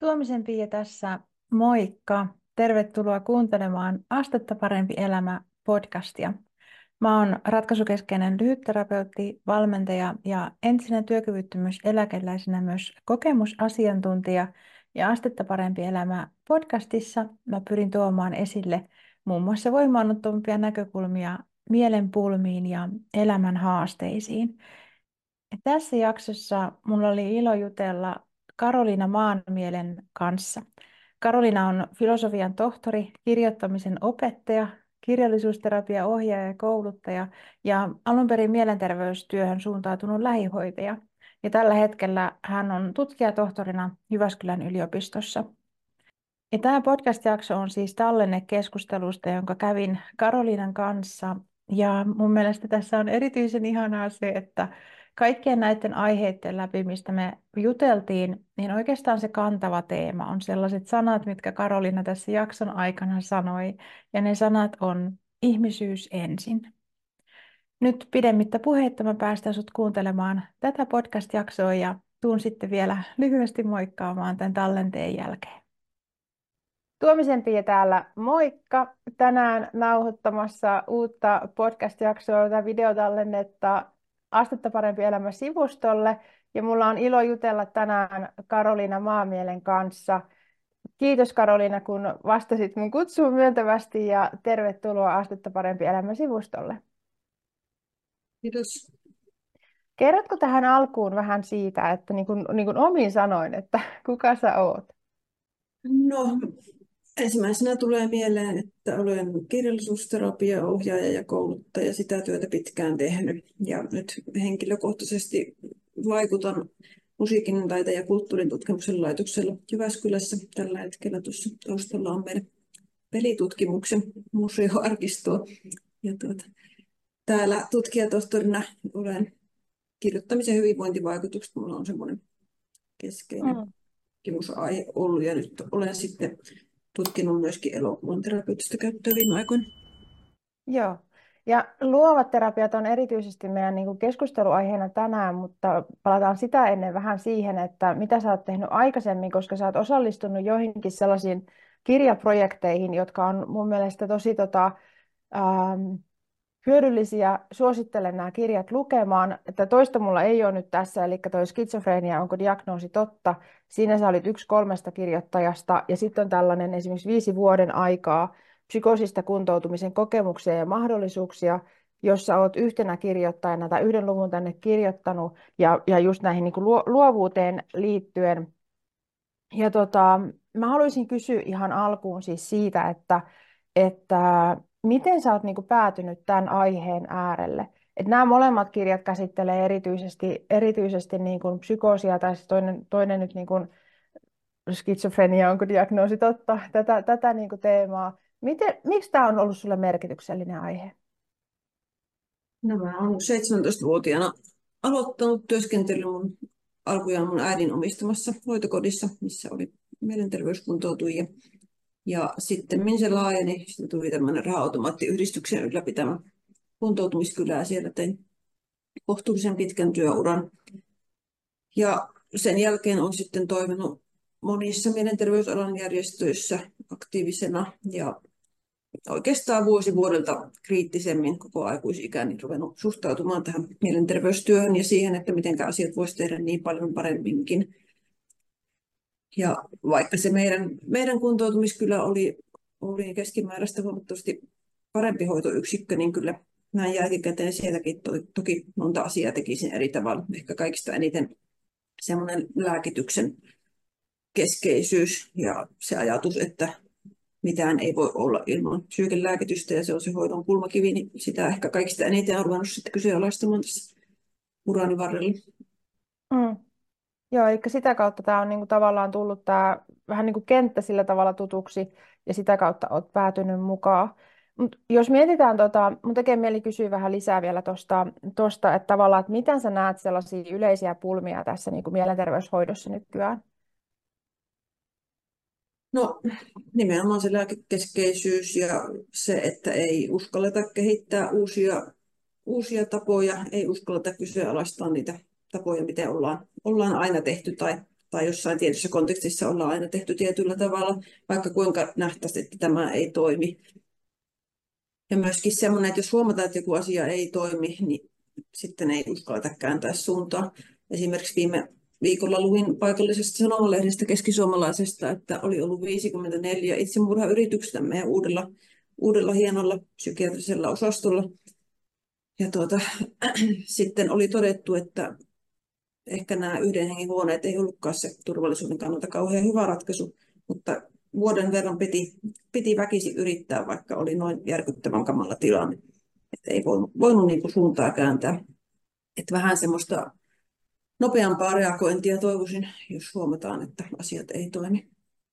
Tuomisen Pia tässä, moikka! Tervetuloa kuuntelemaan Astetta parempi elämä podcastia. Mä oon ratkaisukeskeinen lyhytterapeutti, valmentaja ja entisenä työkyvyttömyyseläkeläisenä myös kokemusasiantuntija. Ja Astetta parempi elämä podcastissa mä pyrin tuomaan esille muun muassa voimaannuttomampia näkökulmia mielen pulmiin ja elämän haasteisiin. Tässä jaksossa mulla oli ilo jutella Karoliina Maanmielen kanssa. Karoliina on filosofian tohtori, kirjoittamisen opettaja, kirjallisuusterapiaohjaaja ja kouluttaja ja alun perin mielenterveystyöhön suuntautunut lähihoitaja. Ja tällä hetkellä hän on tutkijatohtorina Jyväskylän yliopistossa. Ja tämä podcast-jakso on siis tallenne keskustelusta, jonka kävin Karoliinan kanssa. Ja mun mielestä tässä on erityisen ihanaa se, että kaikkien näiden aiheiden läpi, mistä me juteltiin, niin oikeastaan se kantava teema on sellaiset sanat, mitkä Karoliina tässä jakson aikana sanoi. Ja ne sanat on ihmisyys ensin. Nyt pidemmittä puheitta mä päästän sut kuuntelemaan tätä podcast-jaksoa ja tuun sitten vielä lyhyesti moikkaamaan tämän tallenteen jälkeen. Tuomisen Pia täällä, moikka! Tänään nauhoittamassa uutta podcast-jaksoa tai videotallennetta Astetta parempi elämä -sivustolle. Ja mulla on ilo jutella tänään Karoliina Maanmielen kanssa. Kiitos Karoliina, kun vastasit mun kutsuun myöntävästi ja tervetuloa Astetta parempi elämä -sivustolle. Kiitos. Kerrotko tähän alkuun vähän siitä, että niin kuin omin sanoin, että kuka sä oot? No, ensimmäisenä tulee mieleen, että olen kirjallisuusterapiaohjaaja ja kouluttaja, sitä työtä pitkään tehnyt. Ja nyt henkilökohtaisesti vaikutan musiikin, taiteen ja kulttuurin tutkimuksen laitoksella Jyväskylässä. Tällä hetkellä tuossa taustalla on meidän pelitutkimuksen museoarkistoa. Ja täällä tutkijatohtorina olen kirjoittamisen hyvinvointivaikutukset. Minulla on semmoinen keskeinen tutkimusaihe ollut ja nyt olen sitten tutkinut myöskin elokuvan terapeuttista käyttöä viime aikoina. Joo. Ja luovat terapiat on erityisesti meidän keskusteluaiheena tänään, mutta palataan sitä ennen vähän siihen, että mitä sä oot tehnyt aikaisemmin, koska sä oot osallistunut joihinkin sellaisiin kirjaprojekteihin, jotka on mun mielestä tosi hyödyllisiä. Suosittelen nämä kirjat lukemaan. Että toista mulla ei ole nyt tässä, eli toi skitsofreenia, onko diagnoosi totta? Siinä sä olit yksi 3 kirjoittajasta, ja sitten on tällainen esimerkiksi 5 vuoden aikaa psykoosista kuntoutumisen kokemuksia ja mahdollisuuksia, jossa olet yhtenä kirjoittajana tai 1 luvun tänne kirjoittanut, ja just näihin niin kuin luovuuteen liittyen. Ja mä haluaisin kysyä ihan alkuun siis siitä, että miten sä oot niinku päätynyt tämän aiheen äärelle? Et nämä molemmat kirjat käsittelee erityisesti niinku psykoosia tai se toinen nyt niinku skitsofrenia, onko diagnoosi totta, tätä niinku teemaa. Miksi tämä on ollut sulle merkityksellinen aihe? No, mä olen 17-vuotiaana aloittanut työskentelyn alkujaan mun äidin omistamassa hoitokodissa, missä oli mielenterveyskuntoutujia. Ja sitten se laajeni, sitten tuli tämmöinen raha-automaattiyhdistyksen ylläpitämä kuntoutumiskylä ja siellä tein kohtuullisen pitkän työuran. Ja sen jälkeen on sitten toiminut monissa mielenterveysalan järjestöissä aktiivisena ja oikeastaan vuosi vuodelta kriittisemmin koko aikuisikäni ruvennut suhtautumaan tähän mielenterveystyöhön ja siihen, että miten asiat voisi tehdä niin paljon paremminkin. Ja vaikka se meidän kuntoutumiskylä oli keskimääräistä huomattavasti parempi hoitoyksikkö, niin kyllä näin jälkikäteen sieltäkin toki monta asiaa tekisin eri tavalla. Ehkä kaikista eniten semmoinen lääkityksen keskeisyys ja se ajatus, että mitään ei voi olla ilman psyykelääkitystä ja se on se hoidon kulmakivi, niin sitä ehkä kaikista eniten on ruvennut sitten kyseenalaistamaan tässä urani varrella. Joo, eli sitä kautta tämä on tavallaan tullut tämä vähän niin kuin kenttä sillä tavalla tutuksi ja sitä kautta olet päätynyt mukaan. Mut jos mietitään, mun tekee mieli kysyä vähän lisää vielä tuosta, että tavallaan, että miten sä näet sellaisia yleisiä pulmia tässä niin kuin mielenterveyshoidossa nykyään? No, nimenomaan se lääkekeskeisyys ja se, että ei uskalleta kehittää uusia tapoja, ei uskalleta kyseenalaistaa niitä tapoja, miten ollaan aina tehty tai tai jossain tietyssä kontekstissa ollaan aina tehty tietyllä tavalla, vaikka kuinka nähtäisiin, että tämä ei toimi. Ja myöskin semmoinen, että jos huomataan, että joku asia ei toimi, niin sitten ei uskalleta kääntää suuntaa. Esimerkiksi viime viikolla luin paikallisesta sanomalehdestä keskisuomalaisesta, että oli ollut 54 itsemurhayritystä meidän uudella hienolla psykiatrisella osastolla. Ja sitten oli todettu, että ehkä nämä yhden hengen huoneet ei ollutkaan se turvallisuuden kannalta kauhean hyvä ratkaisu, mutta vuoden verran piti väkisin yrittää, vaikka oli noin järkyttävän kamala tilanne. Että ei voinut niin kuin suuntaa kääntää. Että vähän semmoista nopeampaa reagointia toivoisin, jos huomataan, että asiat ei toimi.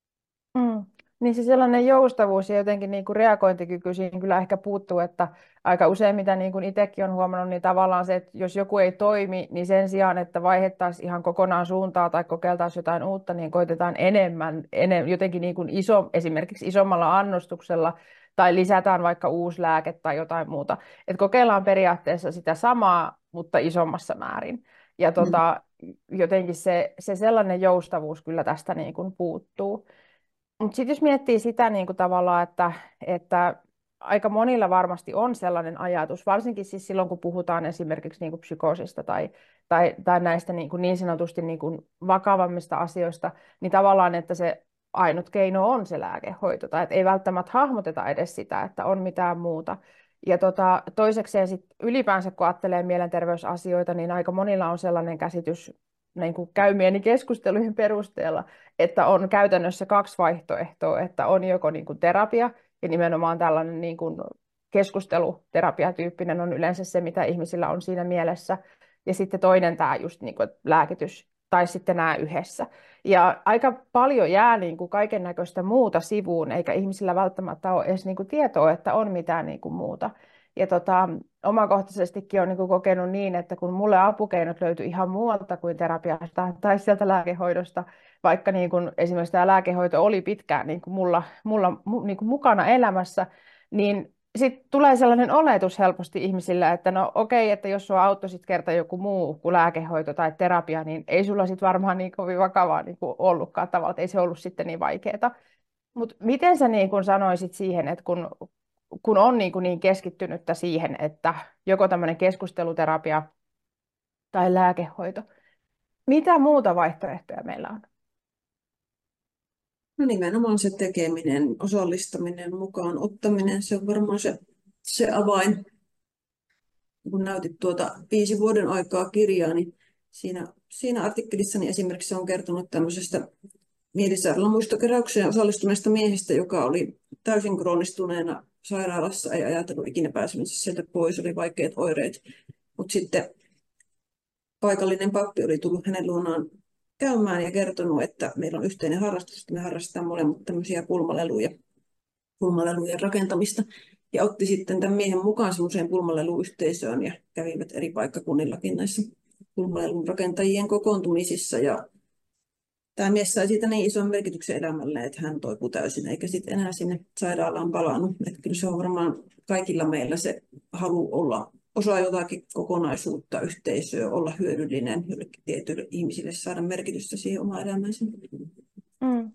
Mm. Niin se sellainen joustavuus ja jotenkin niin kuin reagointikyky siinä kyllä ehkä puuttuu, että aika usein mitä niin kuin itsekin on huomannut, niin tavallaan se, että jos joku ei toimi, niin sen sijaan, että vaihdettaisiin ihan kokonaan suuntaa tai kokeiltaisiin jotain uutta, niin koitetaan enemmän jotenkin niin kuin esimerkiksi isommalla annostuksella tai lisätään vaikka uusi lääke tai jotain muuta. Että kokeillaan periaatteessa sitä samaa, mutta isommassa määrin. Ja jotenkin se sellainen joustavuus kyllä tästä niin kuin puuttuu. Mutta sitten jos miettii sitä niin kuin tavallaan, että aika monilla varmasti on sellainen ajatus, varsinkin siis silloin, kun puhutaan esimerkiksi niin kuin psykoosista tai näistä niin sanotusti niin kuin vakavammista asioista, niin tavallaan, että se ainut keino on se lääkehoito, tai että ei välttämättä hahmoteta edes sitä, että on mitään muuta. Ja toisekseen sit ylipäänsä, kun ajattelee mielenterveysasioita, niin aika monilla on sellainen käsitys niin kuin käymieni keskustelujen perusteella, että on käytännössä kaksi vaihtoehtoa, että on joko niin kuin terapia ja nimenomaan tällainen niin kuin keskusteluterapiatyyppinen on yleensä se, mitä ihmisillä on siinä mielessä, ja sitten toinen tämä just niin kuin lääkitys tai sitten nämä yhdessä. Ja aika paljon jää niin kuin kaiken näköistä muuta sivuun, eikä ihmisillä välttämättä ole edes niin kuin tietoa, että on mitään niin kuin muuta. Ja omakohtaisestikin olen niin kuin kokenut niin, että kun mulle apukeinot löytyi ihan muualta kuin terapiasta tai sieltä lääkehoidosta, vaikka niin kuin esimerkiksi tämä lääkehoito oli pitkään niin kuin mulla niin kuin mukana elämässä, niin sitten tulee sellainen oletus helposti ihmisillä, että no okei, että jos sua auttoi sit kerta joku muu kuin lääkehoito tai terapia, niin ei sulla sitten varmaan niin kovin vakavaa niin kuin ollutkaan tavallaan, että ei se ollut sitten niin vaikeaa. Mutta miten sä niin kun sanoisit siihen, että kun on niin keskittynyttä siihen, että joko tämmöinen keskusteluterapia tai lääkehoito, mitä muuta vaihtoehtoja meillä on? No nimenomaan se tekeminen, osallistaminen, mukaan ottaminen, se on varmaan se avain. Kun näytit 5 vuoden aikaa kirjaa, niin siinä artikkelissani esimerkiksi se on kertonut tämmöisestä mielisairaalan muistokeräykseen osallistuneesta miehestä, joka oli täysin kroonistuneena sairaalassa, ei ajatellut ikinä pääsemänsä sieltä pois, oli vaikeat oireet. Mutta sitten paikallinen pappi oli tullut hänen luonaan käymään ja kertonut, että meillä on yhteinen harrastus, että me harrastetaan molemmat tämmöisiä pulmalelujen rakentamista. Ja otti sitten tämän miehen mukaan semmoiseen pulmaleluyhteisöön ja kävivät eri paikkakunnillakin näissä pulmalelun rakentajien kokoontumisissa. Ja tämä mies sai siitä niin ison merkityksen elämälle, että hän toipui täysin, eikä sitten enää sinne sairaalaan palannut. Että kyllä se on varmaan kaikilla meillä se halu olla osa jotakin kokonaisuutta, yhteisöä, olla hyödyllinen jollekin tietyille ihmisille, saada merkitystä siihen omaan elämäänsä. Mm.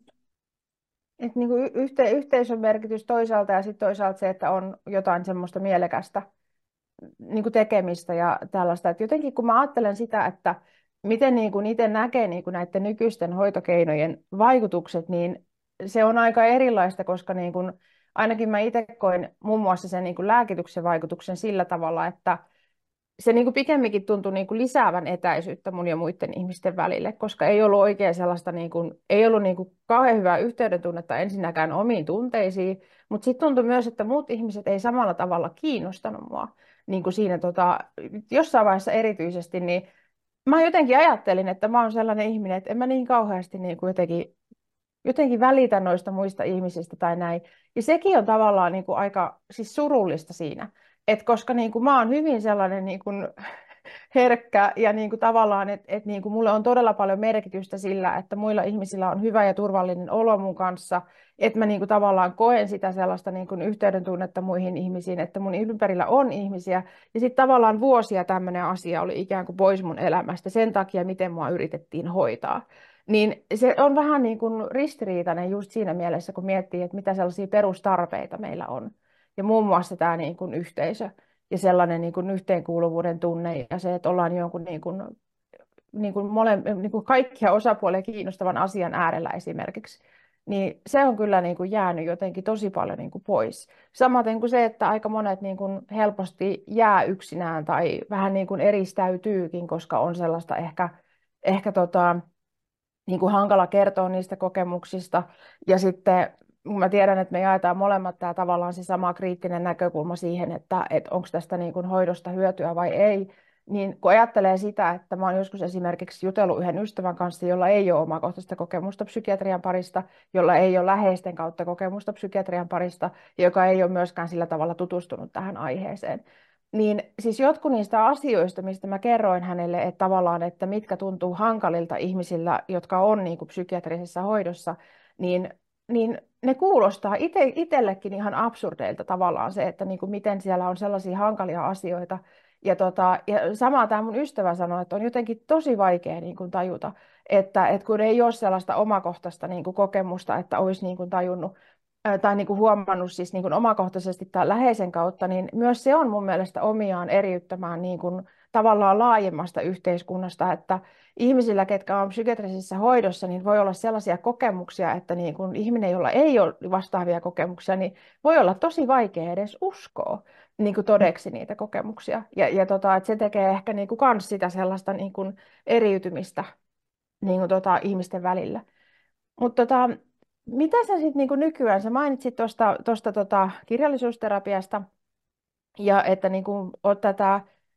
Et niin kuin yhteisön merkitys toisaalta ja sitten toisaalta se, että on jotain semmoista mielekästä niin kuin tekemistä ja tällaista. Et jotenkin kun mä ajattelen sitä, että miten niin kuin itse näkee niin kuin näiden nykyisten hoitokeinojen vaikutukset, niin se on aika erilaista, koska niin kuin, ainakin mä itse koin muun muassa sen niin kuin lääkityksen vaikutuksen sillä tavalla, että se niin kuin pikemminkin tuntui niin kuin lisäävän etäisyyttä mun ja muiden ihmisten välille, koska ei ollut oikein sellaista, niin kuin, ei ollut niin kuin kauhean hyvää yhteydentunnetta ensinnäkään omiin tunteisiin, mutta sitten tuntui myös, että muut ihmiset ei samalla tavalla kiinnostanut mua. Niin kuin siinä jossain vaiheessa erityisesti, niin mä jotenkin ajattelin, että mä oon sellainen ihminen, että en mä niin kauheasti niin kuin jotenkin välitä noista muista ihmisistä tai näin. Ja sekin on tavallaan niin kuin aika siis surullista siinä, että koska niin kuin mä oon hyvin sellainen niin kuin herkkä ja niin kuin tavallaan, että niin kuin mulle on todella paljon merkitystä sillä, että muilla ihmisillä on hyvä ja turvallinen olo mun kanssa, että mä niin kuin tavallaan koen sitä sellaista niin kuin yhteydentunnetta muihin ihmisiin, että mun ympärillä on ihmisiä. Ja sitten tavallaan vuosia tämmöinen asia oli ikään kuin pois mun elämästä sen takia, miten mua yritettiin hoitaa. Niin se on vähän niin kuin ristiriitainen just siinä mielessä, kun miettii, että mitä sellaisia perustarpeita meillä on. Ja muun muassa tämä niin kuin yhteisö ja sellainen niin kuin yhteenkuuluvuuden tunne ja se, että ollaan jonkun niin kuin kaikkia osapuolia kiinnostavan asian äärellä esimerkiksi, niin se on kyllä niin kuin jäänyt jotenkin tosi paljon niin kuin pois. Samaten kuin se, että aika monet niin kuin helposti jää yksinään tai vähän niin kuin eristäytyykin, koska on sellaista ehkä niin kuin hankala kertoa niistä kokemuksista. Ja sitten kun mä tiedän, että me jaetaan molemmat tämä tavallaan se sama kriittinen näkökulma siihen, että onko tästä niin kuin hoidosta hyötyä vai ei, niin kun ajattelee sitä, että mä oon joskus esimerkiksi jutellut yhden ystävän kanssa, jolla ei ole omakohtaista kokemusta psykiatrian parista, jolla ei ole läheisten kautta kokemusta psykiatrian parista, ja joka ei ole myöskään sillä tavalla tutustunut tähän aiheeseen. Niin siis jotkut niistä asioista, mistä mä kerroin hänelle, että tavallaan, että mitkä tuntuu hankalilta ihmisillä, jotka on niin kuin psykiatrisessa hoidossa, niin ne kuulostaa itsellekin ihan absurdeilta tavallaan se, että niin kuin miten siellä on sellaisia hankalia asioita. Ja samaa tämä mun ystävä sanoi, että on jotenkin tosi vaikea niin kuin tajuta, että kun ei ole sellaista omakohtaista niin kuin kokemusta, että olisi niin kuin tajunnut tai niin kuin huomannut siis niin kuin omakohtaisesti tai läheisen kautta, niin myös se on mun mielestä omiaan eriyttämään niin kuin tavallaan laajemmasta yhteiskunnasta, että ihmisillä, ketkä on psykiatrisessa hoidossa, niin voi olla sellaisia kokemuksia, että niin kuin ihminen, jolla ei ole vastaavia kokemuksia, niin voi olla tosi vaikea edes uskoa niin kuin todeksi niitä kokemuksia. Että se tekee ehkä niin kuin kans sitä sellaista niin kuin eriytymistä niin kuin ihmisten välillä. Mutta mitä sä sitten niinku nykyään, sä mainitsit tuosta kirjallisuusterapiasta ja että niinku oot tätä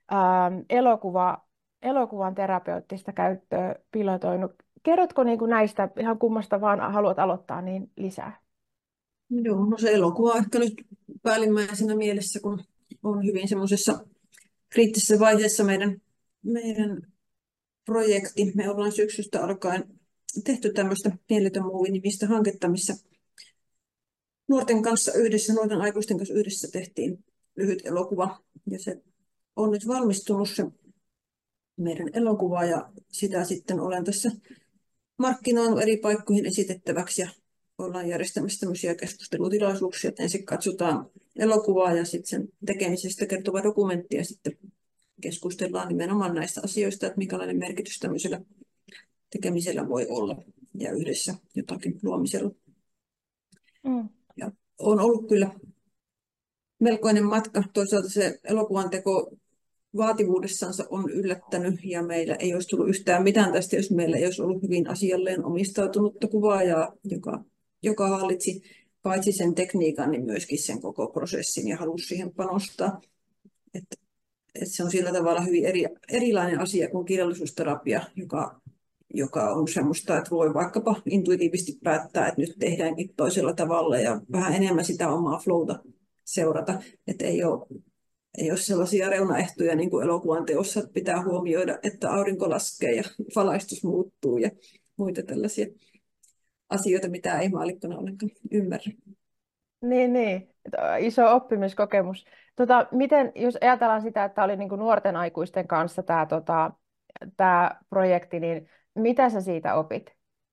elokuvan terapeuttista käyttöä pilotoinut. Kerrotko niinku näistä ihan kummasta vaan haluat aloittaa niin lisää? Joo, no se elokuva on ehkä nyt päällimmäisenä mielessä, kun on hyvin semmoisessa kriittisessä vaiheessa meidän projekti. Me ollaan syksystä alkaen tehty tämmöistä Mieletön Movie-nimistä hanketta, missä nuorten kanssa yhdessä, nuorten aikuisten kanssa yhdessä tehtiin lyhyt elokuva. Ja se on nyt valmistunut se meidän elokuva ja sitä sitten olen tässä markkinoinut eri paikkoihin esitettäväksi ja ollaan järjestämässä tämmöisiä keskustelutilaisuuksia, että ensin katsotaan elokuvaa ja sitten sen tekemisestä kertova dokumentti ja sitten keskustellaan nimenomaan näistä asioista, että minkälainen merkitys tämmöisellä tekemisellä voi olla ja yhdessä jotakin luomisella. Mm. Ja on ollut kyllä melkoinen matka. Toisaalta se elokuvan teko vaativuudessansa on yllättänyt ja meillä ei olisi tullut yhtään mitään tästä, jos meillä ei olisi ollut hyvin asialleen omistautunutta kuvaajaa, joka hallitsi paitsi sen tekniikan, niin myöskin sen koko prosessin ja halusi siihen panostaa. Että se on sillä tavalla hyvin erilainen asia kuin kirjallisuusterapia, joka on semmoista, että voi vaikkapa intuitiivisesti päättää, että nyt tehdäänkin toisella tavalla ja vähän enemmän sitä omaa flowta seurata. Että ei ole sellaisia reunaehtoja niin kuin elokuvan teossa, että pitää huomioida, että aurinko laskee ja valaistus muuttuu ja muita tällaisia asioita, mitä ei maallikkona ollenkaan ymmärrä. Niin. Iso oppimiskokemus. Miten, jos ajatellaan sitä, että oli niin kuin nuorten aikuisten kanssa tämä projekti, niin mitä sä siitä opit?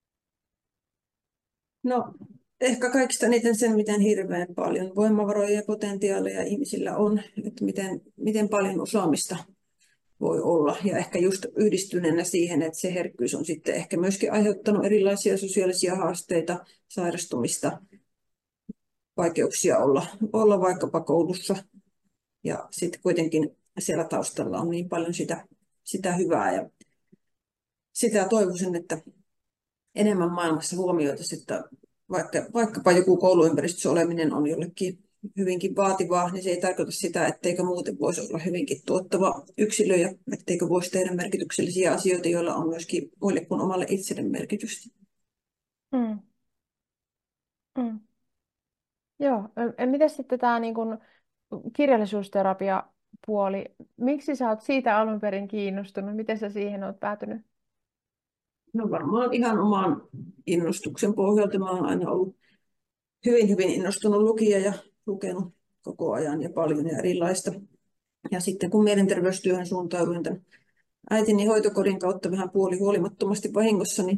No, ehkä kaikista eniten sen, miten hirveän paljon voimavaroja ja potentiaaleja ihmisillä on, että miten paljon osaamista voi olla. Ja ehkä just yhdistyneenä siihen, että se herkkyys on sitten ehkä myöskin aiheuttanut erilaisia sosiaalisia haasteita, sairastumista, vaikeuksia olla vaikkapa koulussa. Ja sitten kuitenkin siellä taustalla on niin paljon sitä hyvää. Ja sitä toivoisin, että enemmän maailmassa huomioitaisiin, että vaikkapa joku kouluympäristössä oleminen on jollekin hyvinkin vaativaa, niin se ei tarkoita sitä, etteikö muuten voisi olla hyvinkin tuottava yksilö ja etteikö voisi tehdä merkityksellisiä asioita, joilla on myöskin muille kuin omalle itselle merkitystä. Mm. Mm. Joo, miten sitten tämä niin kun kirjallisuusterapia puoli, miksi sä oot siitä alun perin kiinnostunut, miten sä siihen oot päätynyt? No varmaan ihan oman innostuksen pohjalta. Mä olen aina ollut hyvin innostunut lukija ja lukenut koko ajan ja paljon ja erilaista. Ja sitten kun mielenterveystyöhön suuntauduin tämän äitini hoitokodin kautta vähän puolihuolimattomasti vahingossa, niin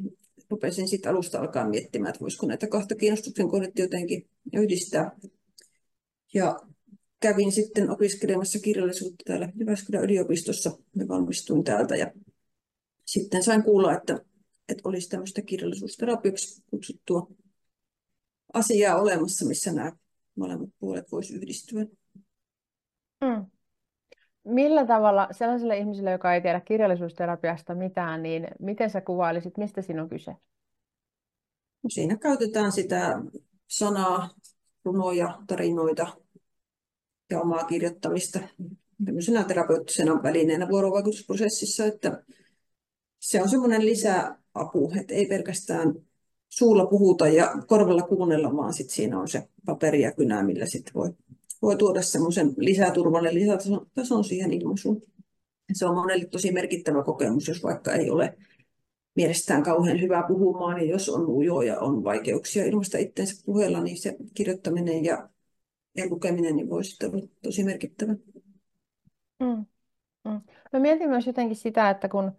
rupesin sitten alusta alkaen miettimään, että voisiko näitä kahta kiinnostuksen kohdetta jotenkin yhdistää. Ja kävin sitten opiskelemassa kirjallisuutta täällä Jyväskylän yliopistossa. Ja valmistuin täältä ja sitten sain kuulla, että olisi tämmöistä kirjallisuusterapiaksi kutsuttua asiaa olemassa, missä nämä molemmat puolet voisi yhdistyä. Mm. Millä tavalla sellaiselle ihmiselle, joka ei tiedä kirjallisuusterapiasta mitään, niin miten sä kuvailisit, mistä siinä on kyse? No, siinä käytetään sitä sanaa, runoja, tarinoita ja omaa kirjoittamista tämmöisenä terapeuttisena välineenä vuorovaikutusprosessissa, että se on semmoinen lisäapu, että ei pelkästään suulla puhuta ja korvalla kuunnella, vaan sit siinä on se paperi ja kynä, millä sit voi tuoda semmoisen lisäturvan ja lisätason siihen ilmaisuun. Se on monelle tosi merkittävä kokemus, jos vaikka ei ole mielestään kauhean hyvä puhumaan, niin jos on ujo ja on vaikeuksia ilmaista itseensä puheella, niin se kirjoittaminen ja lukeminen niin voi sitten olla tosi merkittävä. Mm. Mä mietin myös jotenkin sitä, että kun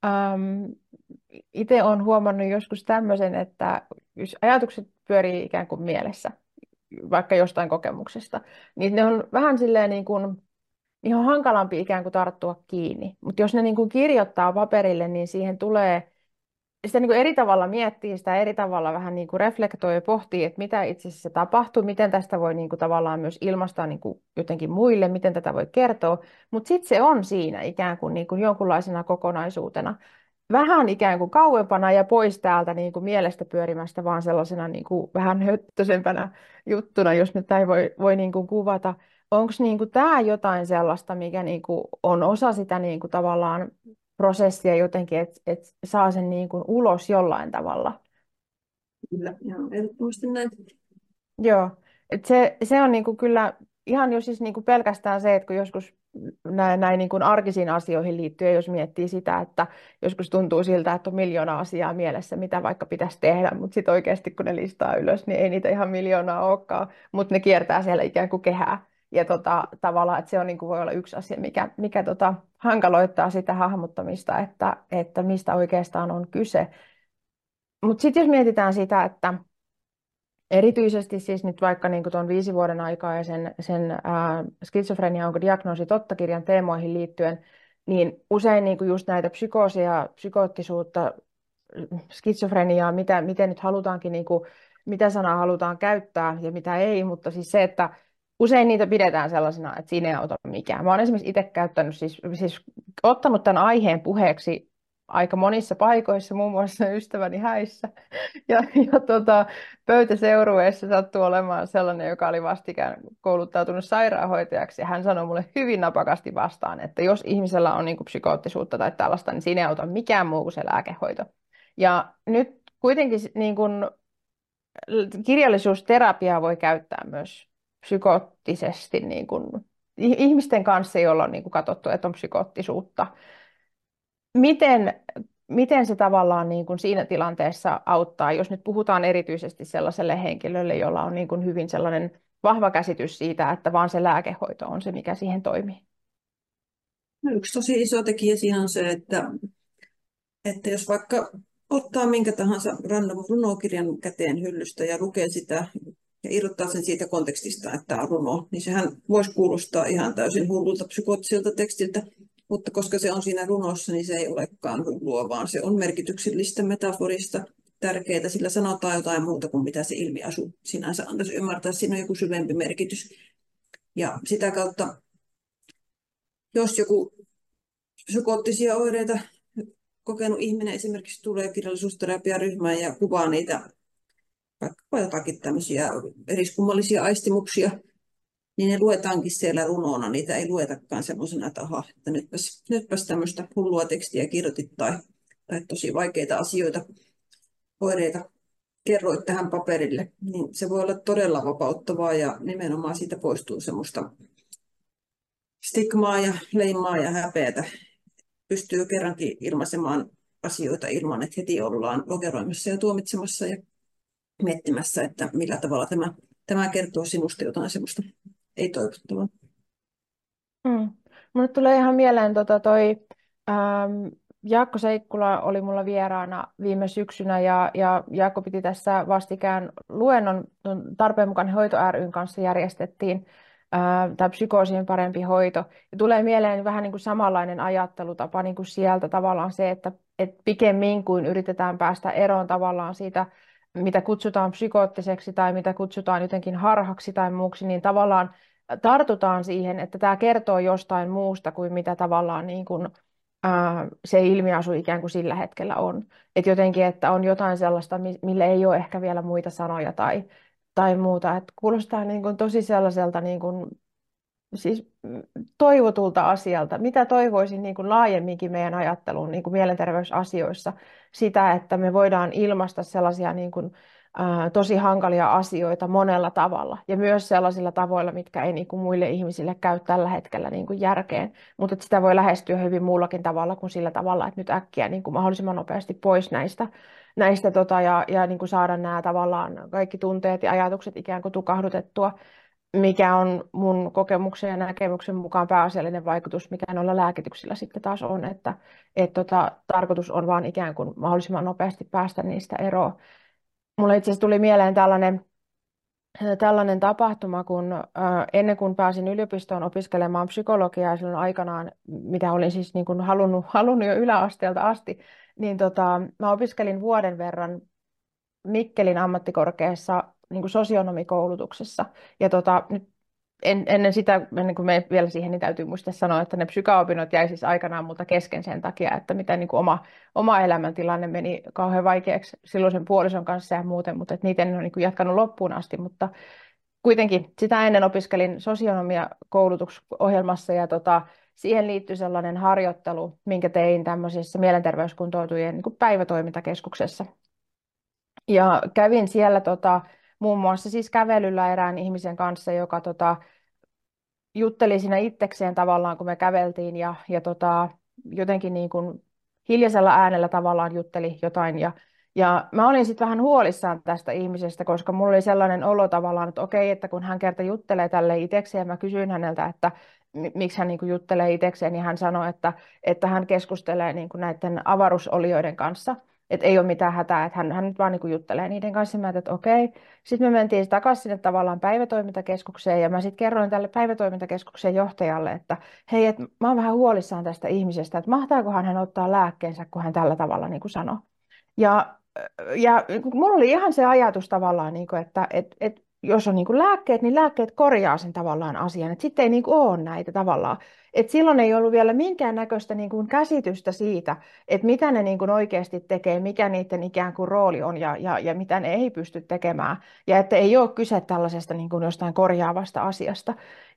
itse olen huomannut joskus tämmöisen, että jos ajatukset pyörii ikään kuin mielessä, vaikka jostain kokemuksesta, niin ne on vähän silleen niin kuin, niihin on hankalampi ikään kuin tarttua kiinni. Mutta jos ne niin kuin kirjoittaa paperille, niin siihen tulee sitä niin kuin eri tavalla miettii, sitä eri tavalla vähän niin kuin reflektoi ja pohtii, että mitä itse asiassa tapahtuu, miten tästä voi niin kuin tavallaan myös ilmaista niin kuin jotenkin muille, miten tätä voi kertoa, mutta sitten se on siinä ikään kuin, jonkunlaisena kokonaisuutena, vähän ikään kuin kauempana ja pois täältä niin kuin mielestä pyörimästä, vaan sellaisena niin kuin vähän höttösempänä juttuna, jos nyt ei voi niin kuin kuvata. Onko niin kuin tämä jotain sellaista, mikä niin kuin on osa sitä niin kuin tavallaan prosessia jotenkin, että saa sen niin kuin ulos jollain tavalla? Kyllä, ihan ehdottomasti näin. Joo, se on niin kuin kyllä ihan jo siis niin kuin pelkästään se, että kun joskus näin niin kuin arkisiin asioihin liittyen, jos miettii sitä, että joskus tuntuu siltä, että on miljoona asiaa mielessä, mitä vaikka pitäisi tehdä, mutta sitten oikeasti kun ne listaa ylös, niin ei niitä ihan miljoonaa olekaan, mutta ne kiertää siellä ikään kuin kehää. Ja tavallaan, että se on, niin kuin voi olla yksi asia, mikä hankaloittaa sitä hahmottamista, että mistä oikeastaan on kyse. Mutta sitten jos mietitään sitä, että erityisesti siis nyt vaikka niin tuon 5 vuoden aikaa ja sen skitsofrenia onko diagnoosi totta-kirjan teemoihin liittyen, niin usein niin kuin just näitä psykoosia, psykoottisuutta, skitsofreniaa, miten nyt halutaankin, niin kuin, mitä sanaa halutaan käyttää ja mitä ei, mutta siis se, että usein niitä pidetään sellaisena, että siinä ei auta mikään. Mä olen esimerkiksi itse käyttänyt, siis ottanut tämän aiheen puheeksi aika monissa paikoissa, muun muassa ystäväni häissä. Ja pöytäseurueessa sattui olemaan sellainen, joka oli vastikään kouluttautunut sairaanhoitajaksi. Ja hän sanoi mulle hyvin napakasti vastaan, että jos ihmisellä on niin kuin psykoottisuutta tai tällaista, niin siinä ei auta mikään muu kuin se lääkehoito. Ja nyt kuitenkin niin kuin kirjallisuusterapiaa voi käyttää myös psykoottisesti niin kuin ihmisten kanssa, joilla on niin kuin katsottu, että on psykoottisuutta. Miten se tavallaan niin kuin siinä tilanteessa auttaa, jos nyt puhutaan erityisesti sellaiselle henkilölle, jolla on niin kuin hyvin sellainen vahva käsitys siitä, että vaan se lääkehoito on se, mikä siihen toimii? No, yksi tosi iso tekijä siinä on se, että jos vaikka ottaa minkä tahansa random runokirjan käteen hyllystä ja lukee sitä ja irrottaa sen siitä kontekstista, että tämä on runo, niin sehän voisi kuulostaa ihan täysin hullulta psykoottiselta tekstiltä, mutta koska se on siinä runossa, niin se ei olekaan hullua, vaan se on merkityksellistä, metaforista, tärkeää, sillä sanotaan jotain muuta kuin mitä se ilmiasu sinänsä antaisi ymmärtää, siinä on joku syvempi merkitys. Ja sitä kautta, jos joku psykoottisia oireita kokenut ihminen esimerkiksi tulee kirjallisuusterapiaryhmään ja kuvaa niitä vaikka jotakin tämmöisiä eriskummallisia aistimuksia, niin ne luetaankin siellä runona. Niitä ei luetakaan semmoisena, että aha, että nytpäs tämmöistä hullua tekstiä kirjoitit tai tosi vaikeita asioita, oireita kerroit tähän paperille. Niin se voi olla todella vapauttavaa ja nimenomaan siitä poistuu semmoista stigmaa ja leimaa ja häpeätä. Pystyy kerrankin ilmaisemaan asioita ilman, että heti ollaan lokeroimassa ja tuomitsemassa ja miettimässä, että millä tavalla tämä kertoo sinusta jotain semmoista ei-toivottavaa. Mulle tulee ihan mieleen toi Jaakko Seikkula oli mulla vieraana viime syksynä ja Jaakko piti tässä vastikään luennon Tarpeen mukainen hoito ry:n kanssa järjestettiin tämä psykoosien parempi hoito. Ja tulee mieleen vähän niin kuin samanlainen ajattelutapa niin kuin sieltä tavallaan se, että pikemmin kuin yritetään päästä eroon tavallaan siitä, mitä kutsutaan psykoottiseksi tai mitä kutsutaan jotenkin harhaksi tai muuksi, niin tavallaan tartutaan siihen, että tämä kertoo jostain muusta kuin mitä tavallaan niin kuin se ilmiasu ikään kuin sillä hetkellä on. Että jotenkin, että on jotain sellaista, mille ei ole ehkä vielä muita sanoja tai muuta. Että kuulostaa niin kuin tosi sellaiselta niin kuin, siis toivotulta asialta. Mitä toivoisin niin kuin laajemminkin meidän ajatteluun niin kuin mielenterveysasioissa? Sitä, että me voidaan ilmaista sellaisia niin kuin, tosi hankalia asioita monella tavalla. Ja myös sellaisilla tavoilla, mitkä ei niin kuin muille ihmisille käy tällä hetkellä niin kuin järkeen. Mutta sitä voi lähestyä hyvin muullakin tavalla kuin sillä tavalla, että nyt äkkiä niin kuin mahdollisimman nopeasti pois näistä ja niin kuin saada nämä tavallaan kaikki tunteet ja ajatukset ikään kuin tukahdutettua, mikä on mun kokemuksen ja näkemyksen mukaan pääasiallinen vaikutus, mikä noilla lääkityksillä sitten taas on, että tarkoitus on vaan ikään kuin mahdollisimman nopeasti päästä niistä eroon. Mulle itse asiassa tuli mieleen tällainen tapahtuma, kun ennen kuin pääsin yliopistoon opiskelemaan psykologiaa silloin aikanaan, mitä olin siis niin kuin halunnut jo yläasteelta asti, niin mä opiskelin vuoden verran Mikkelin ammattikorkeassa niin kuin sosionomikoulutuksessa. Ja nyt ennen kuin me vielä siihen, niin täytyy muistaa sanoa, että ne psykaopinnot jäi siis aikanaan multa kesken sen takia, että mitä niin kuin oma elämäntilanne meni kauhean vaikeaksi silloisen puolison kanssa ja muuten, mutta että niitä en ole niin kuin jatkanut loppuun asti, mutta kuitenkin sitä ennen opiskelin sosionomia koulutusohjelmassa ja siihen liittyi sellainen harjoittelu, minkä tein tämmöisessä mielenterveyskuntoutujien niin kuin päivätoimintakeskuksessa. Ja kävin siellä muun muassa siis kävelyllä erään ihmisen kanssa, joka jutteli siinä itsekseen tavallaan, kun me käveltiin ja jotenkin niin kuin hiljaisella äänellä tavallaan jutteli jotain. Ja mä olin sitten vähän huolissaan tästä ihmisestä, koska mulla oli sellainen olo tavallaan, että okei, että kun hän kerta juttelee tälle itsekseen, mä kysyin häneltä, että miksi hän niin kuin juttelee itsekseen, niin hän sanoi, että hän keskustelee niin kuin näiden avaruusolioiden kanssa. Että ei ole mitään hätää, että hän nyt vaan niin kuin juttelee niiden kanssa. Mä ajattelin, että okei. Sitten me mentiin takaisin sinne tavallaan päivätoimintakeskukseen ja mä sitten kerroin tälle päivätoimintakeskuksen johtajalle, että hei, että mä oon vähän huolissaan tästä ihmisestä, että mahtaakohan hän ottaa lääkkeensä, kun hän tällä tavalla niin kuin sanoi. Ja mulla oli ihan se ajatus tavallaan, niin kuin, että jos on niin kuin lääkkeet, niin lääkkeet korjaa sen tavallaan asian. Että sitten ei niin kuin ole näitä tavallaan. Että silloin ei ollut vielä minkäännäköistä niin kuin käsitystä siitä, että mitä ne niin kuin oikeasti tekee, mikä niiden ikään kuin rooli on ja mitä ne ei pysty tekemään. Ja että ei ole kyse tällaisesta niin kuin jostain korjaavasta asiasta.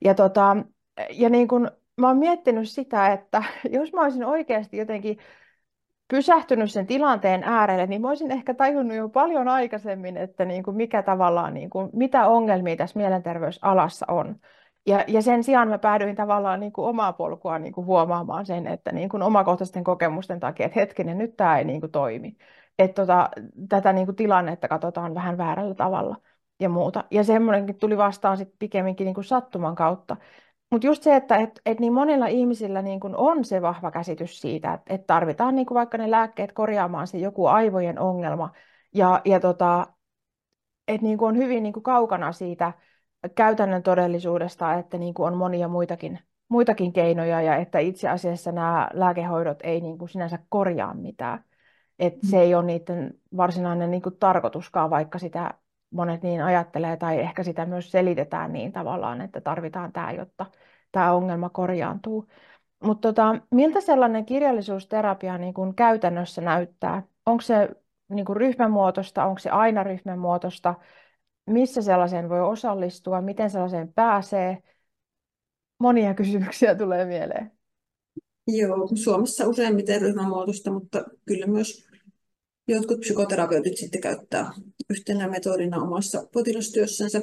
Ja niin kuin, mä oon miettinyt sitä, että jos mä olisin oikeasti jotenkin pysähtynyt sen tilanteen äärelle, niin mä olisin ehkä tajunnut jo paljon aikaisemmin, että niin kuin mikä tavallaan, niin kuin, mitä ongelmia tässä mielenterveysalassa on. Ja sen sijaan mä päädyin tavallaan niin kuin omaa polkua niin kuin huomaamaan sen, että niin kuin omakohtaisten kokemusten takia, että hetkinen, nyt tämä ei niin kuin toimi. Että tätä niin kuin tilannetta katsotaan vähän väärällä tavalla ja muuta. Ja semmoinenkin tuli vastaan sitten pikemminkin niin kuin sattuman kautta. Mutta just se, että niin monilla ihmisillä niin kun on se vahva käsitys siitä, että tarvitaan niin kun vaikka ne lääkkeet korjaamaan se joku aivojen ongelma, ja että niin kun on hyvin niin kun kaukana siitä käytännön todellisuudesta, että niin kun on monia muitakin keinoja, ja että itse asiassa nämä lääkehoidot ei niin kun sinänsä korjaa mitään. Että se ei ole niiden varsinainen niin kun tarkoituskaan, vaikka sitä monet niin ajattelee, tai ehkä sitä myös selitetään niin tavallaan, että tarvitaan tämä, jotta tämä ongelma korjaantuu. Mutta miltä sellainen kirjallisuusterapia niin kuin käytännössä näyttää? Onko se niin kuin ryhmämuotoista, onko se aina ryhmämuotoista? Missä sellaiseen voi osallistua? Miten sellaiseen pääsee? Monia kysymyksiä tulee mieleen. Joo, Suomessa useimmiten ryhmämuotoista, mutta kyllä myös jotkut psykoterapeutit sitten käyttää yhtenä metodina omassa potilastyössänsä.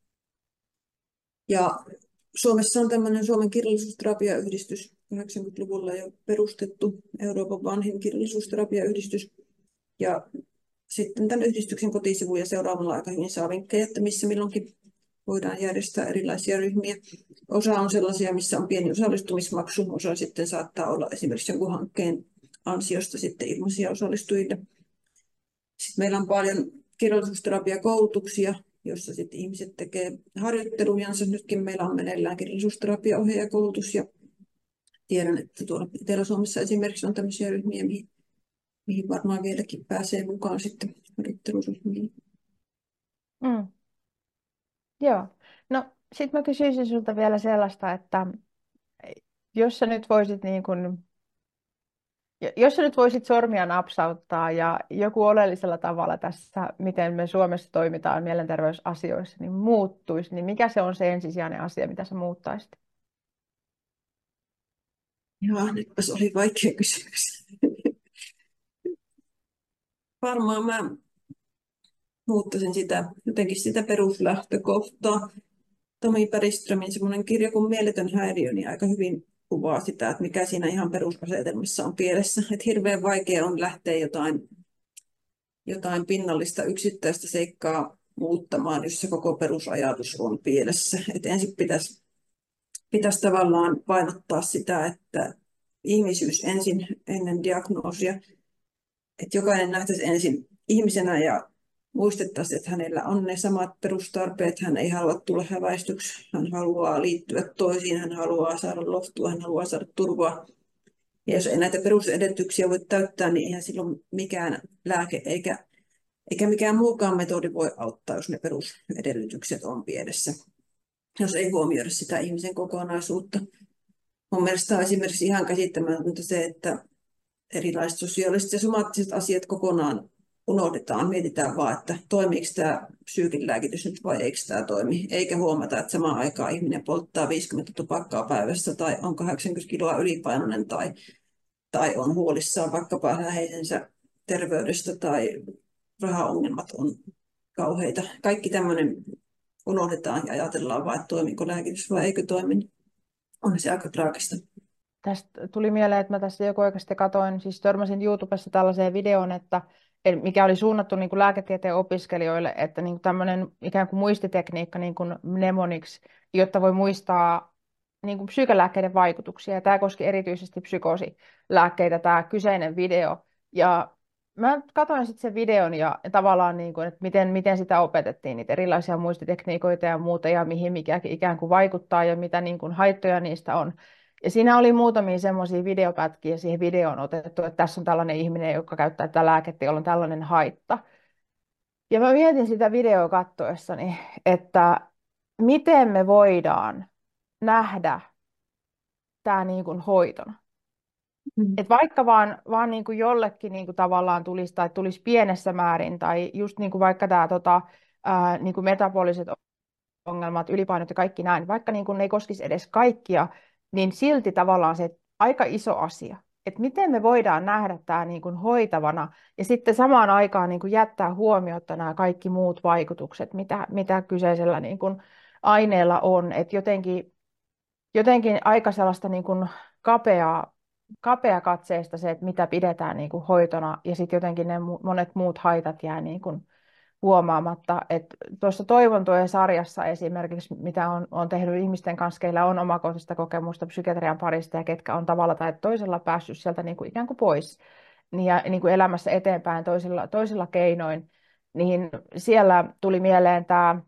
Ja Suomessa on tämmöinen Suomen kirjallisuusterapiayhdistys, 90-luvulla jo perustettu, Euroopan vanhin kirjallisuusterapiayhdistys. Ja sitten tämän yhdistyksen kotisivuja seuraavalla aika hyvin saa vinkkejä, että missä milloinkin voidaan järjestää erilaisia ryhmiä. Osa on sellaisia, missä on pieni osallistumismaksu, osa sitten saattaa olla esimerkiksi jonkun hankkeen ansiosta sitten ilmaisia osallistujille. Sitten meillä on paljon kirjallisuusterapiakoulutuksia, jossa sitten ihmiset tekee harjoittelujansa. Nytkin meillä on meneillään kirjallisuusterapiaohjaajakoulutus ja tiedän, että tuolla Etelä-Suomessa esimerkiksi on tämmöisiä ryhmiä, mihin varmaan vieläkin pääsee mukaan sitten harjoitteluryhmiin. Mm. Joo. No, sitten mä kysyisin sulta vielä sellaista, että jos sä nyt voisit niin kun, jos sä nyt voisit sormia napsauttaa ja joku oleellisella tavalla tässä, miten me Suomessa toimitaan mielenterveysasioissa, niin muuttuisi, niin mikä se on se ensisijainen asia, mitä sä muuttaisit? Joo, nytpäs oli vaikea kysymys. Varmaan mä muuttaisin jotenkin sitä peruslähtökohtaa. Tomi Bergströmin semmoinen kirja kuin Mieletön häiriö niin aika hyvin kuvaa sitä, että mikä siinä ihan perusasetelmassa on pielessä. Että hirveän vaikea on lähteä jotain pinnallista yksittäistä seikkaa muuttamaan, jos se koko perusajatus on pielessä. Et ensin pitäisi tavallaan painottaa sitä, että ihmisyys ensin ennen diagnoosia. Että jokainen nähtäisi ensin ihmisenä ja muistettaisiin, että hänellä on ne samat perustarpeet. Hän ei halua tulla häväistyksi, hän haluaa liittyä toisiin, hän haluaa saada lohtua, hän haluaa saada turvaa. Ja jos ei näitä perusedellytyksiä voi täyttää, niin eihän silloin mikään lääke eikä mikään muukaan metodi voi auttaa, jos ne perusedellytykset on pielessä, jos ei huomioida sitä ihmisen kokonaisuutta. Mun mielestä on esimerkiksi ihan käsittämätöntä se, että erilaiset sosiaaliset ja somaattiset asiat kokonaan unohdetaan. Mietitään vaan, että toimiiko tämä psyykenlääkitys nyt vai eikö tämä toimi. Eikä huomata, että samaan aikaan ihminen polttaa 50 tupakkaa päivässä tai on 80 kiloa ylipainoinen tai on huolissaan vaikkapa läheisensä terveydestä tai rahaongelmat on kauheita. Kaikki tämmöinen unohdetaan ja ajatellaan vaan, että toimiiko lääkitys vai eikö toimi. On se aika traagista. Tästä tuli mieleen, että mä tässä joku aika sitten katoin, siis törmäsin YouTubessa tällaiseen videoon, mikä oli suunnattu niin kuin lääketieteen opiskelijoille, että niin kuin tämmöinen ikään kuin muistitekniikka, niin kuin mnemonics, jotta voi muistaa niin kuin psyykelääkkeiden vaikutuksia. Ja tämä koski erityisesti psykoosilääkkeitä, tämä kyseinen video. Ja mä katsoin sitten sen videon ja tavallaan, niin kuin, että miten sitä opetettiin, niitä erilaisia muistitekniikoita ja muuta, ja mihin mikä ikään kuin vaikuttaa ja mitä niin kuin haittoja niistä on. Ja siinä oli muutamia semmoisia videopätkiä siihen videoon otettu, että tässä on tällainen ihminen, joka käyttää tätä lääkettä, jolla on tällainen haitta. Ja mä mietin sitä videoa katsoessani, että miten me voidaan nähdä tämä niin kuin hoitona. Et vaikka vaan niin kuin jollekin niin kuin tavallaan tulisi pienessä määrin, tai just niin kuin vaikka tämä niin kuin metaboliset ongelmat, ylipainot ja kaikki näin, vaikka niin kuin ne ei koskisi edes kaikkia, niin silti tavallaan se aika iso asia, että miten me voidaan nähdä tämä niin kuin hoitavana ja sitten samaan aikaan niin kuin jättää huomiotta nämä kaikki muut vaikutukset, mitä kyseisellä niin kuin aineella on, että jotenkin aika sellaista niin kuin kapeakatseista se, että mitä pidetään niin kuin hoitona ja sitten jotenkin ne monet muut haitat jää niin kuin huomaamatta. Että tuossa Toivon tuen sarjassa esimerkiksi, mitä on tehnyt ihmisten kanssa, keillä on omakohtaista kokemusta psykiatrian parista ja ketkä on tavalla tai toisella päässyt sieltä niin kuin ikään kuin pois ja niin kuin elämässä eteenpäin toisilla keinoin, niin siellä tuli mieleen tämä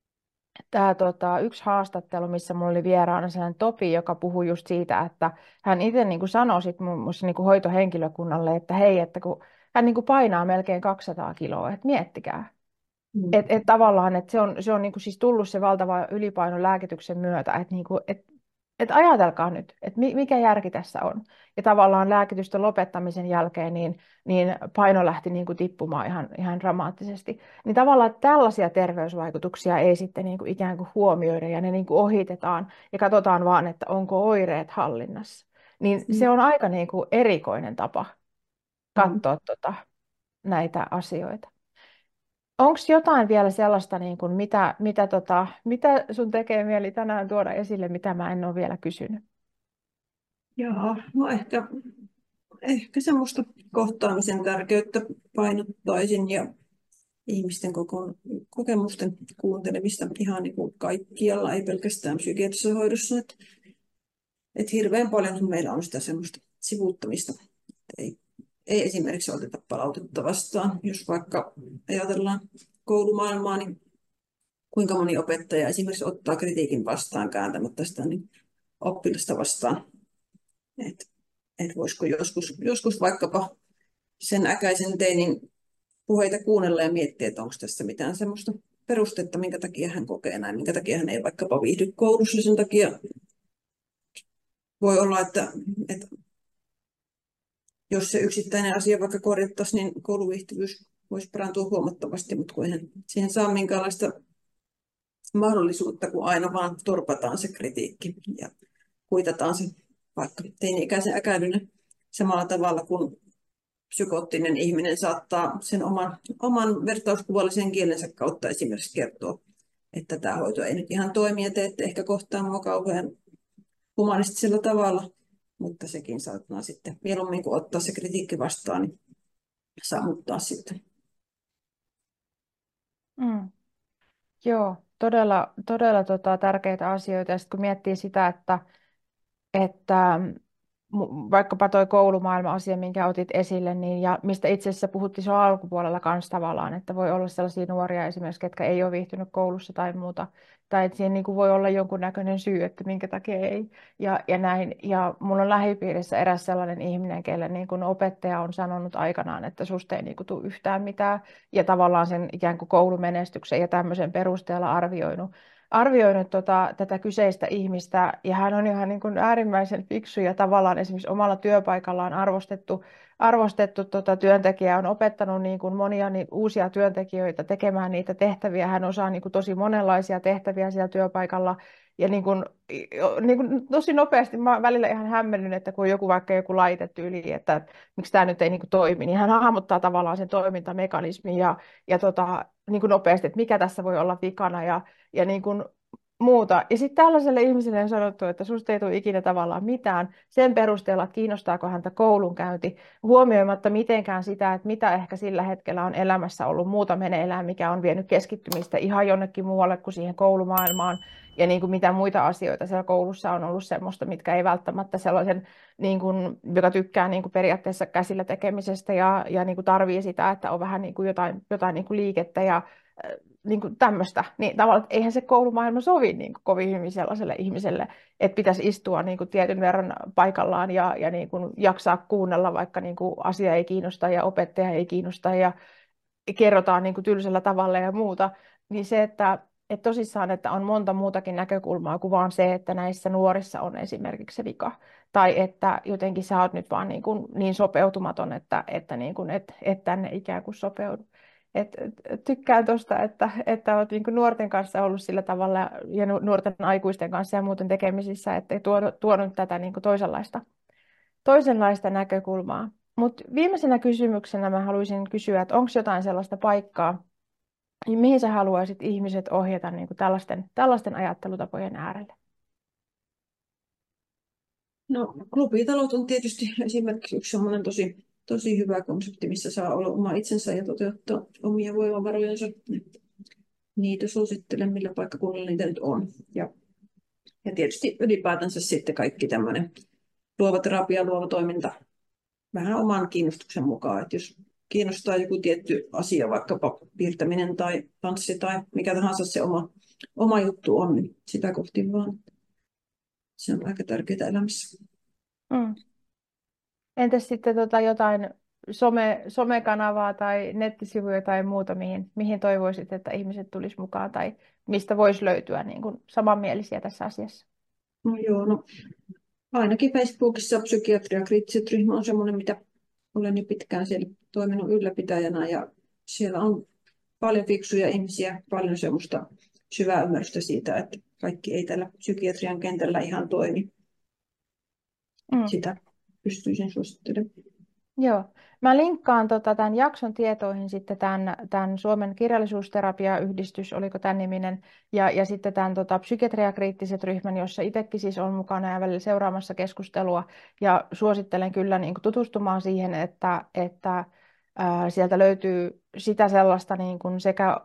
yksi haastattelu, missä minulla oli vieraana sellainen Topi, joka puhui just siitä, että hän itse niin kuin sanoi sit muun muassa niin kuin hoitohenkilökunnalle, että hei, että kun hän niin kuin painaa melkein 200 kiloa, että miettikää. Että tavallaan, että se on niin kuin siis tullut se valtava ylipaino lääkityksen myötä, että niin kuin, että ajatelkaa nyt, että mikä järki tässä on. Ja tavallaan lääkitysten lopettamisen jälkeen niin paino lähti niin kuin tippumaan ihan dramaattisesti. Niin tavallaan että tällaisia terveysvaikutuksia ei sitten niin kuin ikään kuin huomioida ja ne niin kuin ohitetaan ja katsotaan vaan, että onko oireet hallinnassa. Niin se on aika niin kuin erikoinen tapa katsoa näitä asioita. Onko jotain vielä sellaista, niin kuin mitä sun tekee mieli tänään tuoda esille, mitä mä en ole vielä kysynyt? Joo, no ehkä semmoista kohtaamisen tärkeyttä painottaisin ja ihmisten kokemusten kuuntelemista ihan niin kuin kaikkialla, ei pelkästään psykiatrisessa hoidossa. Että hirveän paljon meillä on sitä semmoista sivuuttamista. ei esimerkiksi oteta palautetta vastaan. Jos vaikka ajatellaan koulumaailmaa, niin kuinka moni opettaja esimerkiksi ottaa kritiikin vastaan kääntämättä sitä niin oppilasta vastaan. Et voisiko joskus vaikkapa sen äkäisen teinin puheita kuunnella ja miettiä, että onko tässä mitään semmoista perustetta, minkä takia hän kokee näin, minkä takia hän ei vaikkapa viihdy koulussa. Sen takia voi olla, että jos se yksittäinen asia vaikka korjattaisiin, niin kouluviihtyvyys voisi parantua huomattavasti, mutta kun eihän siihen saa minkäänlaista mahdollisuutta, kun aina vaan torpataan se kritiikki ja kuitataan se vaikka teini-ikäisen äkäilyn samalla tavalla kuin psykoottinen ihminen saattaa sen oman vertauskuvallisen kielensä kautta esimerkiksi kertoa, että tämä hoito ei nyt ihan toimi ja te ette ehkä kohtaa mua kauhean humanistisella tavalla, mutta sekin saattaa sitten mieluummin kuin ottaa se kritiikki vastaan, niin sammuttaa sitten. Joo, todella tärkeitä asioita. Ja sitten kun miettii sitä, että vaikkapa toi koulumaailma-asia, minkä otit esille, niin, ja mistä itse asiassa puhuttiin sun alkupuolella kanssa tavallaan, että voi olla sellaisia nuoria esimerkiksi, ketkä ei ole viihtynyt koulussa tai muuta, tai että siihen niin kuin voi olla jonkunnäköinen syy, että minkä takia ei, ja näin. Ja mulla on lähipiirissä eräs sellainen ihminen, kelle niin kuin opettaja on sanonut aikanaan, että susta ei niin kuin tule yhtään mitään, ja tavallaan sen ikään kuin koulumenestyksen ja tämmöisen perusteella arvioinut tätä kyseistä ihmistä, ja hän on ihan niin kuin äärimmäisen fiksu ja tavallaan esimerkiksi omalla työpaikallaan arvostettu työntekijä, on opettanut niin kuin monia uusia työntekijöitä tekemään niitä tehtäviä. Hän osaa niin kuin tosi monenlaisia tehtäviä siellä työpaikalla, ja niin kuin tosi nopeasti mä välillä ihan hämmennyn, että kun vaikka joku laite tyyli, että miksi tämä nyt ei niin kuin toimi, niin hän hahmottaa tavallaan sen toimintamekanismin ja niin kuin nopeasti, että mikä tässä voi olla vikana ja niin kuin muuta. Ja sitten tällaiselle ihmiselle on sanottu, että susta ei tule ikinä tavallaan mitään sen perusteella, että kiinnostaako häntä koulunkäynti, huomioimatta mitenkään sitä, että mitä ehkä sillä hetkellä on elämässä ollut muuta meneillään, mikä on vienyt keskittymistä ihan jonnekin muualle kuin siihen koulumaailmaan, ja niin kuin mitä muita asioita siellä koulussa on ollut semmoista, mitkä ei välttämättä sellaisen, niin kuin, joka tykkää niin kuin periaatteessa käsillä tekemisestä ja niin kuin tarvii sitä, että on vähän niin kuin jotain niin kuin liikettä ja niin kuin tämmöistä, niin tavallaan, että eihän se koulumaailma sovi niin kuin kovin hyvin sellaiselle ihmiselle, että pitäisi istua niin kuin tietyn verran paikallaan ja niin kuin jaksaa kuunnella, vaikka niin kuin asia ei kiinnosta ja opettaja ei kiinnosta ja kerrotaan niin kuin tylsällä tavalla ja muuta, niin se, että tosissaan, että on monta muutakin näkökulmaa kuin vaan se, että näissä nuorissa on esimerkiksi se vika. Tai että jotenkin sä oot nyt vaan niin sopeutumaton, niin kuin, et tänne ikään kuin sopeudu. Tykkään tuosta, että olet niin kuin nuorten kanssa ollut sillä tavalla ja nuorten aikuisten kanssa ja muuten tekemisissä, että tuonut tätä niin kuin toisenlaista näkökulmaa. Mutta viimeisenä kysymyksenä mä haluaisin kysyä, että onko jotain sellaista paikkaa, mihin sä haluaisit ihmiset ohjata niin kuin tällaisten ajattelutapojen äärelle? No, klubitalot on tietysti esimerkiksi yksi sellainen tosi hyvä konsepti, missä saa olla oma itsensä ja toteuttaa omia voimavarojansa. Niitä suosittelen, millä paikkakunnalla niitä nyt on. Ja tietysti ylipäätänsä sitten kaikki tämmöinen luova terapia, luova toiminta vähän oman kiinnostuksen mukaan. Että jos kiinnostaa joku tietty asia, vaikkapa piirtäminen tai tanssi tai mikä tahansa se oma juttu on, niin sitä kohti vaan. Se on aika tärkeää elämässä. Entäs sitten jotain somekanavaa tai nettisivuja tai muuta, mihin toivoisit, että ihmiset tulisi mukaan tai mistä voisi löytyä niin kuin samanmielisiä tässä asiassa? No ainakin Facebookissa psykiatria kriittiset ryhmä on semmoinen, mitä olen jo pitkään siellä toiminut ylläpitäjänä ja siellä on paljon fiksuja ihmisiä, paljon semmoista syvää ymmärrystä siitä, että kaikki ei tällä psykiatrian kentällä ihan toimi. Sitä pystyisin suosittelemaan. Joo. Mä linkkaan tämän jakson tietoihin sitten tämän Suomen kirjallisuusterapiayhdistys, oliko tämän niminen, ja sitten tämän psykiatriakriittiset ryhmän, jossa itsekin siis on mukana ja välillä seuraamassa keskustelua. Ja suosittelen kyllä niin kuin tutustumaan siihen, että sieltä löytyy sitä sellaista niin kuin sekä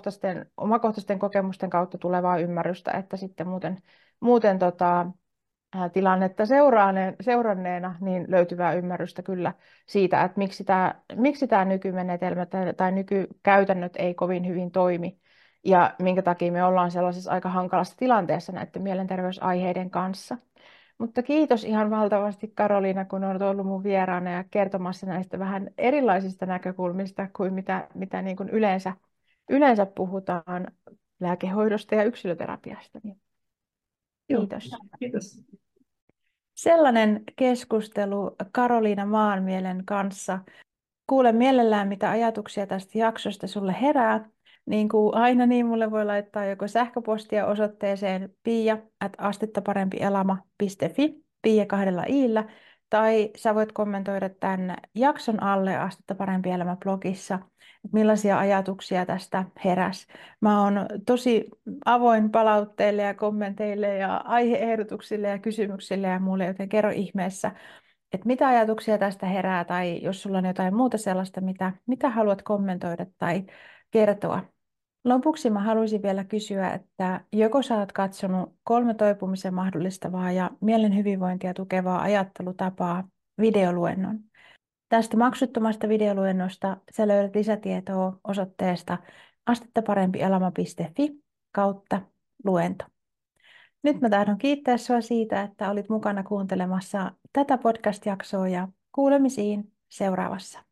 omakohtaisten kokemusten kautta tulevaa ymmärrystä, että sitten muuten tilannetta seuranneena niin löytyvää ymmärrystä kyllä siitä, että miksi tämä nykymenetelmä tai nykykäytännöt ei kovin hyvin toimi ja minkä takia me ollaan sellaisessa aika hankalassa tilanteessa näiden mielenterveysaiheiden kanssa. Mutta kiitos ihan valtavasti Karoliina, kun olet ollut mun vieraana ja kertomassa näistä vähän erilaisista näkökulmista kuin mitä niin kuin yleensä puhutaan lääkehoidosta ja yksilöterapiasta. Joo, Kiitos. kiitos. Sellainen keskustelu Karoliina Maanmielen kanssa. Kuulen mielellään, mitä ajatuksia tästä jaksosta sulle herää. Niin kuin aina, niin mulle voi laittaa joko sähköpostia osoitteeseen pia@astettaparempielama.fi, Pia 2 i:llä, tai sä voit kommentoida tämän jakson alle Astetta parempi elämä blogissa, että millaisia ajatuksia tästä heräs. Mä oon tosi avoin palautteille ja kommenteille ja aiheehdotuksille ja kysymyksille ja muille, joten kerro ihmeessä, että mitä ajatuksia tästä herää, tai jos sulla on jotain muuta sellaista, mitä haluat kommentoida tai kertoa. Lopuksi mä haluaisin vielä kysyä, että joko sä oot katsonut 3 toipumisen mahdollistavaa ja mielen hyvinvointia tukevaa ajattelutapaa videoluennon. Tästä maksuttomasta videoluennosta sä löydät lisätietoa osoitteesta astettaparempielama.fi/luento. Nyt mä tahdon kiittää sua siitä, että olit mukana kuuntelemassa tätä podcast-jaksoa ja kuulemisiin seuraavassa.